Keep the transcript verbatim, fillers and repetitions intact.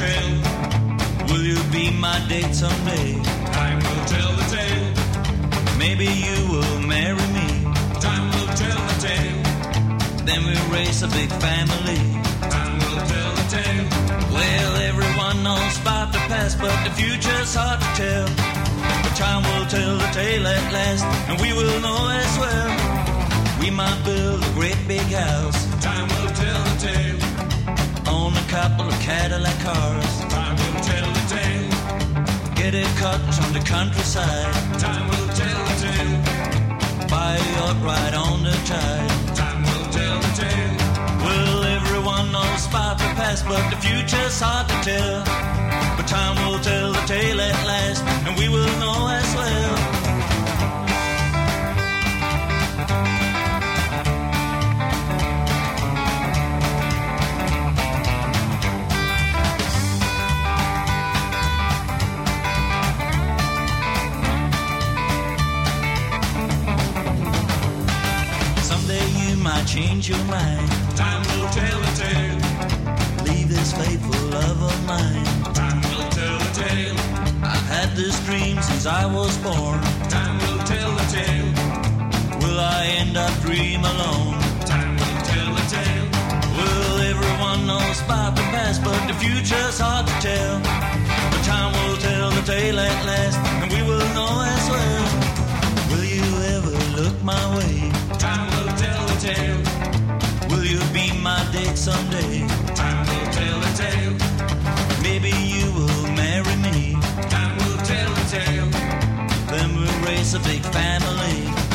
tale. Will you be my date someday? Time will tell the tale. Maybe you will marry me. Time will tell the tale. Then we'll raise a big family. Time will tell the tale. Well, everyone knows about the past, but the future's hard to tell. But time will tell the tale at last, and we will know as well. We might build a great big house. Time will tell the tale. Own a couple of Cadillac cars. Time will tell the tale. Get a cottage on the countryside. Time will tell the tale. Buy a yacht right on the tide. Time will tell the tale. Well, everyone knows about the past, but the future's hard to tell. But time will tell the tale at last, and we will know as well. Might change your mind. Time will tell the tale. Leave this faithful love of mine. Time will tell the tale. I've had this dream since I was born. Time will tell the tale. Will I end up dream alone? Time will tell the tale. Well, everyone knows about the past, but the future's hard to tell. But time will tell the tale at last, and we will know as well. Will you ever look my way? Time will tell the tale. Will you be my date someday? Time will tell the tale. Maybe you will marry me. Time will tell the tale. Then we'll raise a big family.